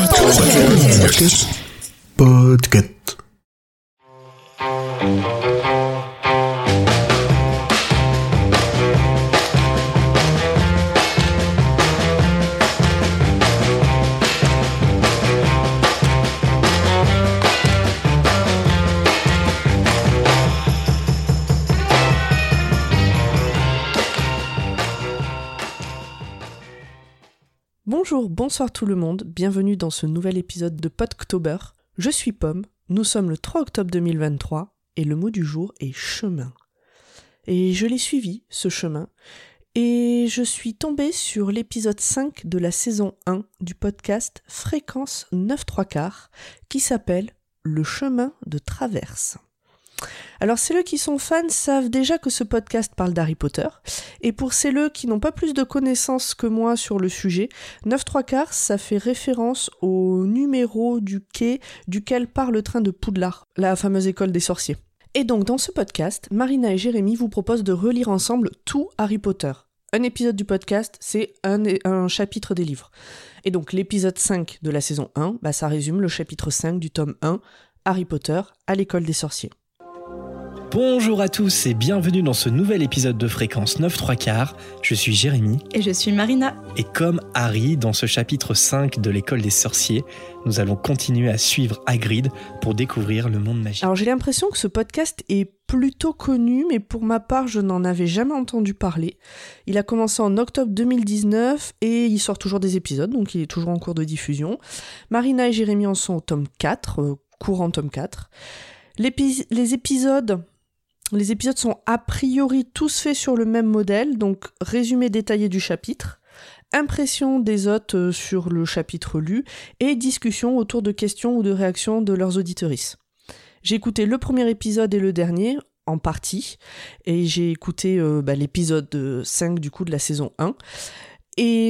Podcast. Bonjour, bonsoir tout le monde, bienvenue dans ce nouvel épisode de Podctober. Je suis Pomme, nous sommes le 3 octobre 2023 et le mot du jour est chemin. Et je l'ai suivi, ce chemin, et je suis tombée sur l'épisode 5 de la saison 1 du podcast Fréquence 9-3/4 qui s'appelle Le chemin de traverse. Alors celles qui sont fans savent déjà que ce podcast parle d'Harry Potter, et pour celles qui n'ont pas plus de connaissances que moi sur le sujet, 9-3/4 ça fait référence au numéro du quai duquel part le train de Poudlard, la fameuse école des sorciers. Et donc dans ce podcast, Marina et Jérémy vous proposent de relire ensemble tout Harry Potter. Un épisode du podcast, c'est un chapitre des livres. Et donc l'épisode 5 de la saison 1, ça résume le chapitre 5 du tome 1, Harry Potter à l'école des sorciers. Bonjour à tous et bienvenue dans ce nouvel épisode de Fréquence 9-3/4. Je suis Jérémy. Et je suis Marina. Et comme Harry, dans ce chapitre 5 de l'école des sorciers, nous allons continuer à suivre Hagrid pour découvrir le monde magique. Alors j'ai l'impression que ce podcast est plutôt connu, mais pour ma part, je n'en avais jamais entendu parler. Il a commencé en octobre 2019 et il sort toujours des épisodes, donc il est toujours en cours de diffusion. Marina et Jérémy en sont au tome 4, courant tome 4. Les épisodes sont a priori tous faits sur le même modèle, donc résumé détaillé du chapitre, impression des hôtes sur le chapitre lu et discussion autour de questions ou de réactions de leurs auditrices. J'ai écouté le premier épisode et le dernier, en partie, et j'ai écouté l'épisode 5 du coup de la saison 1. Et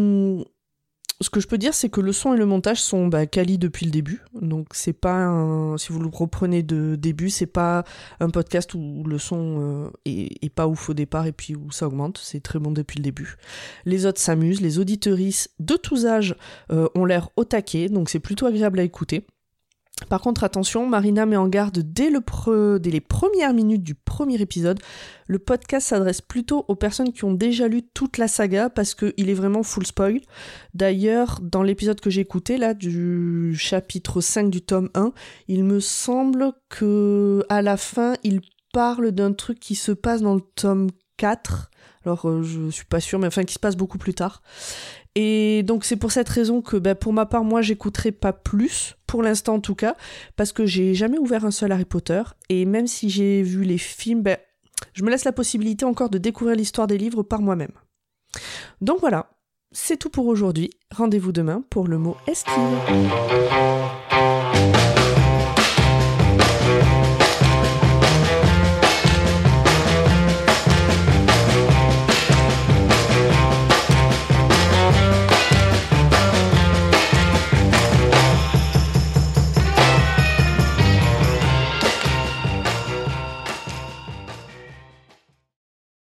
ce que je peux dire, c'est que le son et le montage sont quali depuis le début. Donc c'est pas si vous le reprenez de début, c'est pas un podcast où le son est pas ouf au départ et puis où ça augmente. C'est très bon depuis le début. Les autres s'amusent, les auditrices de tous âges ont l'air au taquet, donc c'est plutôt agréable à écouter. Par contre, attention, Marina met en garde dès les premières minutes du premier épisode. Le podcast s'adresse plutôt aux personnes qui ont déjà lu toute la saga parce qu'il est vraiment full spoil. D'ailleurs, dans l'épisode que j'ai écouté, là, du chapitre 5 du tome 1, il me semble que à la fin, il parle d'un truc qui se passe dans le tome 4. Alors, je suis pas sûre, mais qui se passe beaucoup plus tard. Et donc c'est pour cette raison que pour ma part, moi j'écouterai pas plus, pour l'instant en tout cas, parce que j'ai jamais ouvert un seul Harry Potter, et même si j'ai vu les films, je me laisse la possibilité encore de découvrir l'histoire des livres par moi-même. Donc voilà, c'est tout pour aujourd'hui, rendez-vous demain pour le mot esquive.